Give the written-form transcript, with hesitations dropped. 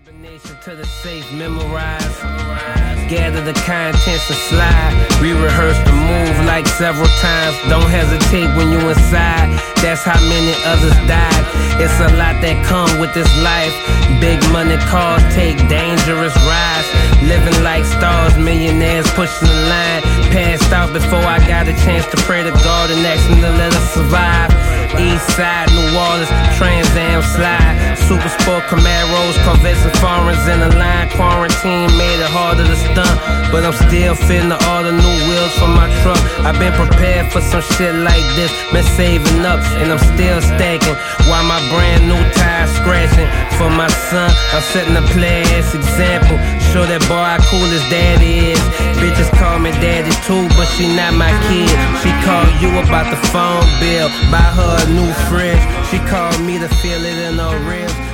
Combination to the safe, memorize. Gather the contents and slide. We rehearse the move like several times. Don't hesitate when you inside. That's how many others died. It's a lot that come with this life. Big money cars take dangerous rides. Living like stars, millionaires pushing the line. Passed out before I got a chance to pray to God and ask him to let us survive. East side, New Orleans, Trans Am slide. Super Sport Camaros, Corvettes and foreigns in the line. Quarantine made it harder to stunt, but I'm still fitting all the new wheels for my truck. I've been prepared for some shit like this. Been saving up and I'm still stacking, while my brand new tires scratching. For my son, I'm setting a play-ass example. Show that boy how cool his daddy is. Bitches call me daddy too, but she not my kid. She called you about the phone bill, buy her a new fridge. She called me to feel it in her ribs.